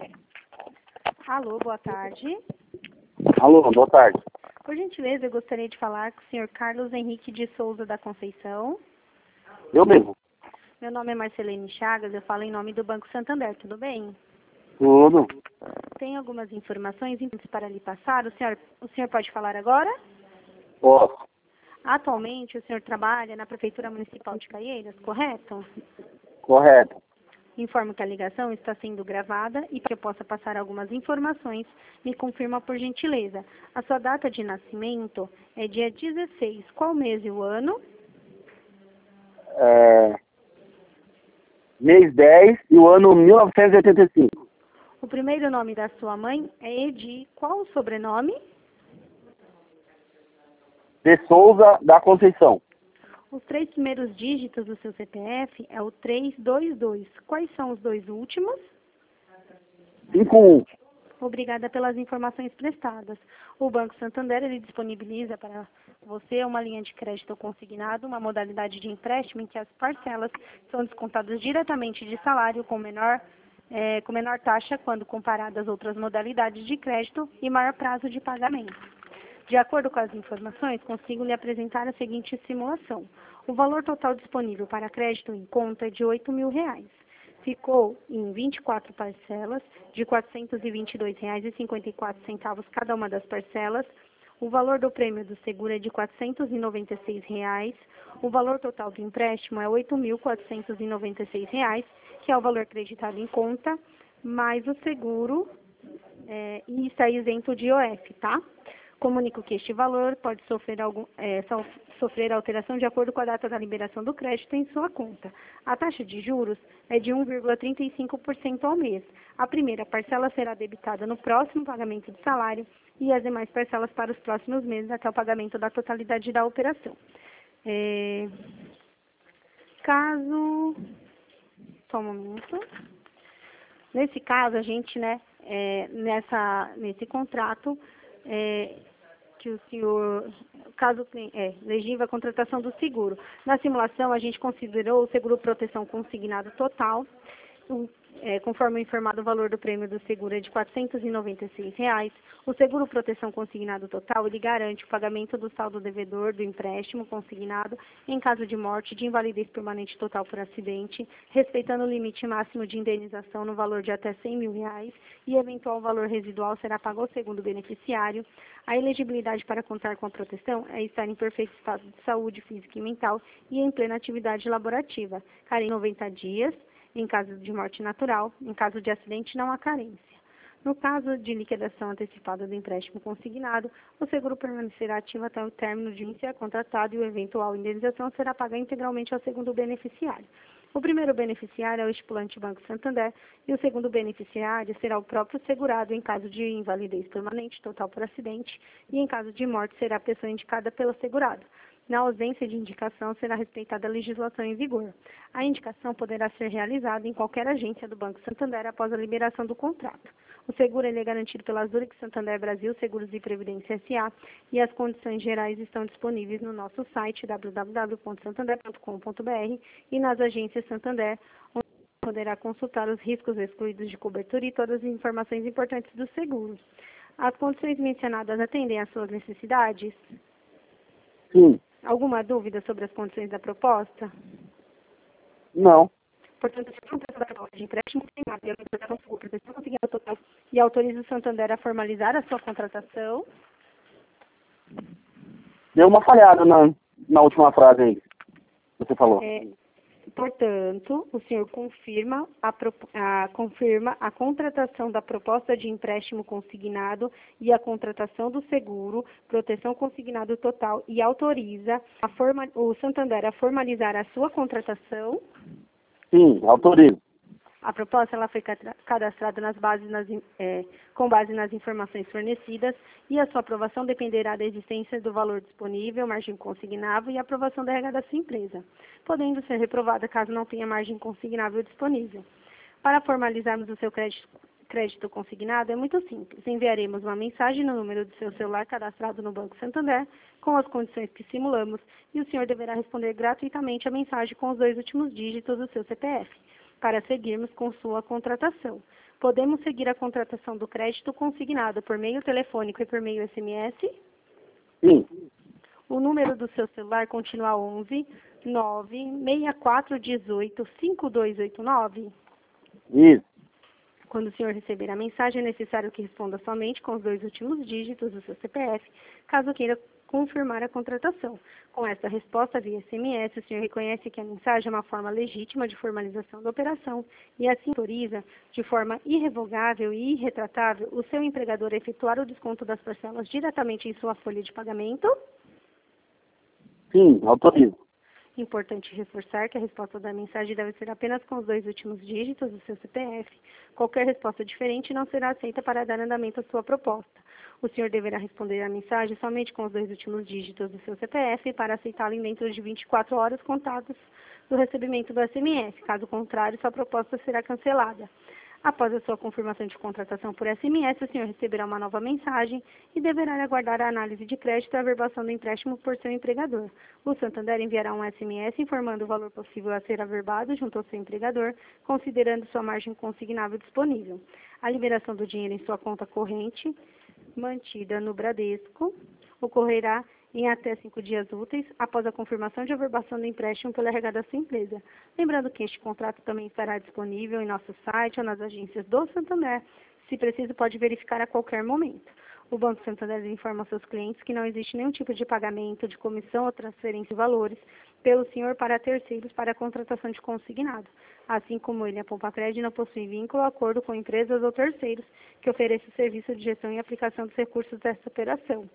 Alô, boa tarde. Alô, boa tarde. Por gentileza, eu gostaria de falar com o senhor Carlos Henrique de Souza da Conceição. Eu mesmo. Meu nome é Marcelene Chagas, eu falo em nome do Banco Santander, tudo bem? Tudo. Tem algumas informações importantes para lhe passar. O senhor pode falar agora? Posso. Atualmente, o senhor trabalha na Prefeitura Municipal de Caieiras, correto? Correto. Informo que a ligação está sendo gravada e para que eu possa passar algumas informações, me confirma por gentileza. A sua data de nascimento é dia 16. Qual mês e o ano? Mês 10 e o ano 1985. O primeiro nome da sua mãe é Edi. Qual o sobrenome? De Souza da Conceição. Os 3 primeiros dígitos do seu CPF é o 322. Quais são os 2 últimos? 51. Obrigada pelas informações prestadas. O Banco Santander ele disponibiliza para você uma linha de crédito consignado, uma modalidade de empréstimo em que as parcelas são descontadas diretamente de salário com menor taxa quando comparada às outras modalidades de crédito e maior prazo de pagamento. De acordo com as informações, consigo lhe apresentar a seguinte simulação. O valor total disponível para crédito em conta é de R$ 8.000. Ficou em 24 parcelas de R$ 422,54 cada uma das parcelas. O valor do prêmio do seguro é de R$ 496. O valor total do empréstimo é R$ 8.496, que é o valor acreditado em conta, mais o seguro e está isento de IOF, tá? Comunico que este valor pode sofrer alteração de acordo com a data da liberação do crédito em sua conta. A taxa de juros é de 1,35% ao mês. A primeira parcela será debitada no próximo pagamento de salário e as demais parcelas para os próximos meses até o pagamento da totalidade da operação. Só um momento. Nesse caso, a gente, nesse contrato, que o senhor, caso legível a contratação do seguro. Na simulação, a gente considerou o seguro proteção consignado total, conforme informado, o valor do prêmio do seguro é de R$ 496. O seguro proteção consignado total, ele garante o pagamento do saldo devedor do empréstimo consignado em caso de morte, de invalidez permanente total por acidente, respeitando o limite máximo de indenização no valor de até R$ 100.000 e eventual valor residual será pago ao segundo beneficiário. A elegibilidade para contar com a proteção é estar em perfeito estado de saúde física e mental e em plena atividade laborativa. Carência 90 dias. Em caso de morte natural, em caso de acidente, não há carência. No caso de liquidação antecipada do empréstimo consignado, o seguro permanecerá ativo até o término de ser contratado e a eventual indenização será paga integralmente ao segundo beneficiário. O primeiro beneficiário é o estipulante Banco Santander e o segundo beneficiário será o próprio segurado em caso de invalidez permanente total por acidente e em caso de morte será a pessoa indicada pelo segurado. Na ausência de indicação, será respeitada a legislação em vigor. A indicação poderá ser realizada em qualquer agência do Banco Santander após a liberação do contrato. O seguro é garantido pela Zurich Santander Brasil Seguros e Previdência S.A. e as condições gerais estão disponíveis no nosso site www.santander.com.br e nas agências Santander, onde poderá consultar os riscos excluídos de cobertura e todas as informações importantes do seguro. As condições mencionadas atendem às suas necessidades? Sim. Alguma dúvida sobre as condições da proposta? Não. Portanto, se a contratação da proposta de empréstimo tem nada e a contratação segura, proteção consignada total e autoriza o Santander a formalizar a sua contratação. Deu uma falhada na última frase aí que você falou. Portanto, o senhor confirma a contratação da proposta de empréstimo consignado e a contratação do seguro, proteção consignado total, e autoriza o Santander a formalizar a sua contratação. Sim, autorizo. A proposta ela foi cadastrada com base nas informações fornecidas e a sua aprovação dependerá da existência do valor disponível, margem consignável e aprovação da RH da sua empresa, podendo ser reprovada caso não tenha margem consignável disponível. Para formalizarmos o seu crédito consignado é muito simples. Enviaremos uma mensagem no número do seu celular cadastrado no Banco Santander com as condições que simulamos e o senhor deverá responder gratuitamente a mensagem com os 2 últimos dígitos do seu CPF. Para seguirmos com sua contratação. Podemos seguir a contratação do crédito consignado por meio telefônico e por meio SMS? Sim. O número do seu celular continua 11 96418 5289? Isso. Quando o senhor receber a mensagem, é necessário que responda somente com os 2 últimos dígitos do seu CPF, caso queira confirmar a contratação. Com essa resposta via SMS, o senhor reconhece que a mensagem é uma forma legítima de formalização da operação e assim autoriza, de forma irrevogável e irretratável, o seu empregador a efetuar o desconto das parcelas diretamente em sua folha de pagamento? Sim, autorizo. Importante reforçar que a resposta da mensagem deve ser apenas com os 2 últimos dígitos do seu CPF. Qualquer resposta diferente não será aceita para dar andamento à sua proposta. O senhor deverá responder à mensagem somente com os 2 últimos dígitos do seu CPF para aceitá-la dentro de 24 horas contadas do recebimento do SMS. Caso contrário, sua proposta será cancelada. Após a sua confirmação de contratação por SMS, o senhor receberá uma nova mensagem e deverá aguardar a análise de crédito e a averbação do empréstimo por seu empregador. O Santander enviará um SMS informando o valor possível a ser averbado junto ao seu empregador, considerando sua margem consignável disponível. A liberação do dinheiro em sua conta corrente, mantida no Bradesco, ocorrerá em até 5 dias úteis após a confirmação de averbação do empréstimo pela RH da sua empresa. Lembrando que este contrato também estará disponível em nosso site ou nas agências do Santander. Se preciso, pode verificar a qualquer momento. O Banco Santander informa aos seus clientes que não existe nenhum tipo de pagamento, de comissão ou transferência de valores pelo senhor para terceiros para a contratação de consignado. Assim como ele, a Poupa-Cred não possui vínculo ou acordo com empresas ou terceiros que ofereçam serviço de gestão e aplicação dos recursos desta operação.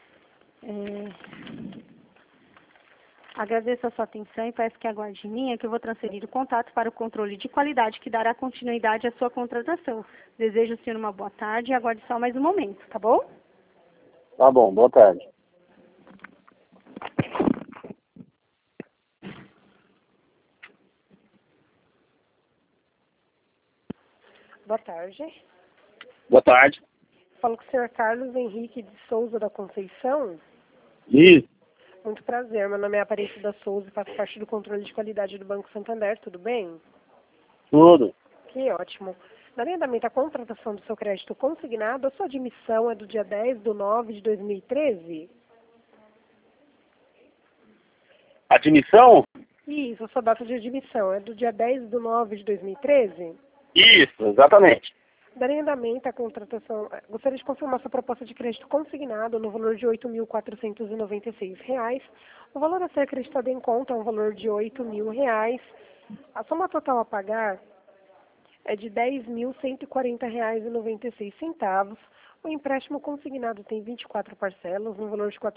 Agradeço a sua atenção e peço que aguarde em linha que eu vou transferir o contato para o controle de qualidade que dará continuidade à sua contratação. Desejo ao senhor uma boa tarde e aguarde só mais um momento, tá bom? Tá bom, boa tarde. Boa tarde. Boa tarde. Falo com o senhor Carlos Henrique de Souza da Conceição. Isso. Muito prazer, meu nome é Aparecida Souza e faço parte do controle de qualidade do Banco Santander, tudo bem? Tudo. Que ótimo. Na linha da meta, a contratação do seu crédito consignado, a sua admissão é do dia 10/9/2013? Admissão? Isso, a sua data de admissão é do dia 10/9/2013? Isso, exatamente. Daria andamento à contratação. Gostaria de confirmar sua proposta de crédito consignado no valor de R$ 8.496. O valor a ser acreditado em conta é um valor de R$ 8.000. A soma total a pagar é de R$ 10.140,96. O empréstimo consignado tem 24 parcelas, no valor de R$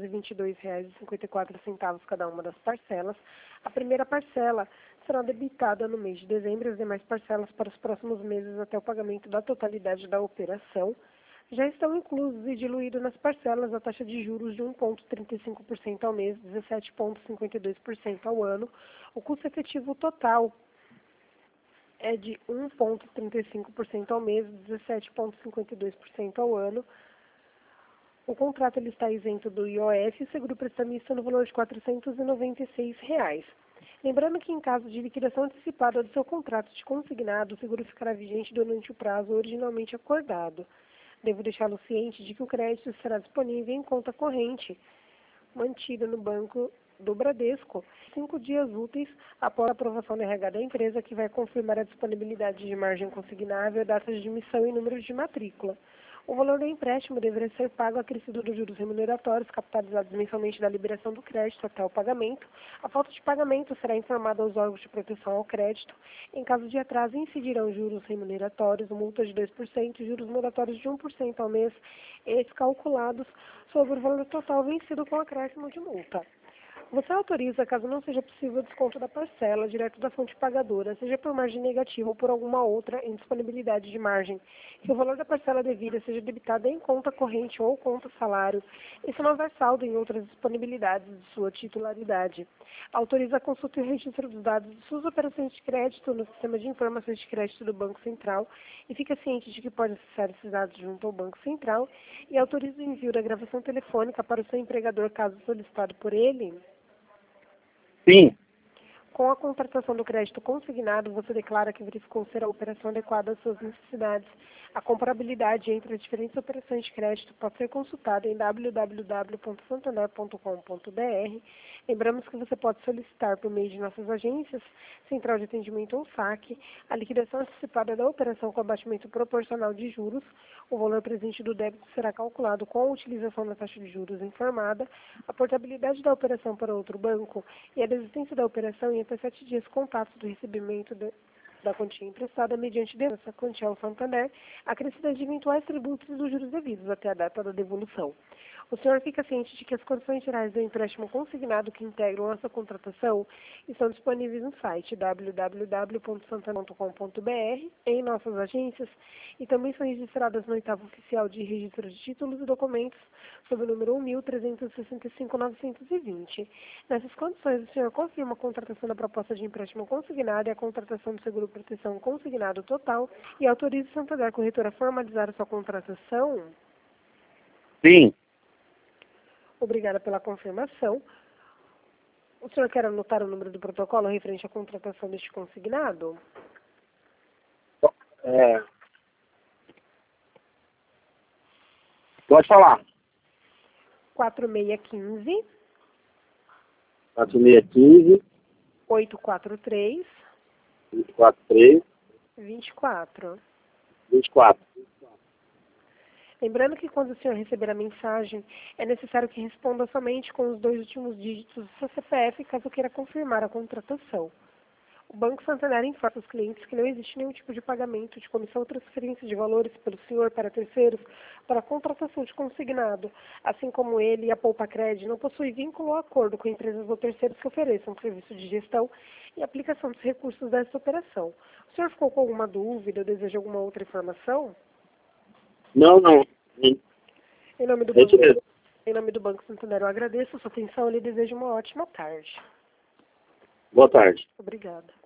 422,54 cada uma das parcelas. A primeira parcela será debitada no mês de dezembro e as demais parcelas para os próximos meses até o pagamento da totalidade da operação. Já estão inclusos e diluídos nas parcelas a taxa de juros de 1,35% ao mês, 17,52% ao ano. O custo efetivo total é de 1,35% ao mês, 17,52% ao ano. O contrato ele está isento do IOF e o seguro prestamista no valor de R$ 496. Lembrando que em caso de liquidação antecipada do seu contrato de consignado, o seguro ficará vigente durante o prazo originalmente acordado. Devo deixá-lo ciente de que o crédito será disponível em conta corrente, mantida no banco do Bradesco, 5 dias úteis após a aprovação da RH da empresa, que vai confirmar a disponibilidade de margem consignável, data de emissão e número de matrícula. O valor do empréstimo deverá ser pago acrescido dos juros remuneratórios capitalizados mensalmente da liberação do crédito até o pagamento. A falta de pagamento será informada aos órgãos de proteção ao crédito. Em caso de atraso, incidirão juros remuneratórios, multa de 2% e juros moratórios de 1% ao mês, esses calculados sobre o valor total vencido com acréscimo de multa. Você autoriza, caso não seja possível o desconto da parcela direto da fonte pagadora, seja por margem negativa ou por alguma outra indisponibilidade de margem, que o valor da parcela devida seja debitado em conta corrente ou conta salário, e se não houver saldo em outras disponibilidades de sua titularidade. Autoriza a consulta e o registro dos dados de suas operações de crédito no sistema de informações de crédito do Banco Central e fica ciente de que pode acessar esses dados junto ao Banco Central e autoriza o envio da gravação telefônica para o seu empregador caso solicitado por ele. Sim. Com a contratação do crédito consignado, você declara que verificou ser a operação adequada às suas necessidades. A comparabilidade entre as diferentes operações de crédito pode ser consultada em www.santander.com.br. Lembramos que você pode solicitar por meio de nossas agências, Central de Atendimento ou SAC, a liquidação antecipada da operação com abatimento proporcional de juros. O valor presente do débito será calculado com a utilização da taxa de juros informada, a portabilidade da operação para outro banco e a desistência da operação em até 7 dias contados do recebimento da quantia emprestada mediante denúncia quantia ao Santander, acrescida de eventuais tributos dos juros devidos até a data da devolução. O senhor fica ciente de que as condições gerais do empréstimo consignado que integram essa contratação estão disponíveis no site www.santander.com.br, em nossas agências, e também são registradas no oitavo oficial de registro de títulos e documentos, sob o número 1.365.920. Nessas condições, o senhor confirma a contratação da proposta de empréstimo consignado e a contratação do seguro proteção consignado total e autoriza o Santander Corretora a formalizar a sua contratação? Sim. Obrigada pela confirmação. O senhor quer anotar o número do protocolo referente à contratação deste consignado? Pode falar. 4615 4615 843 243 24. 24. Lembrando que quando o senhor receber a mensagem, é necessário que responda somente com os 2 últimos dígitos do seu CPF, caso queira confirmar a contratação. O Banco Santander informa os clientes que não existe nenhum tipo de pagamento de comissão ou transferência de valores pelo senhor para terceiros para a contratação de consignado, assim como ele e a Poupa-Cred não possuem vínculo ou acordo com empresas ou terceiros que ofereçam serviço de gestão e aplicação dos recursos dessa operação. O senhor ficou com alguma dúvida ou deseja alguma outra informação? Não. Em nome do É isso mesmo. Em nome do Banco Santander, eu agradeço a sua atenção e lhe desejo uma ótima tarde. Boa tarde. Obrigada.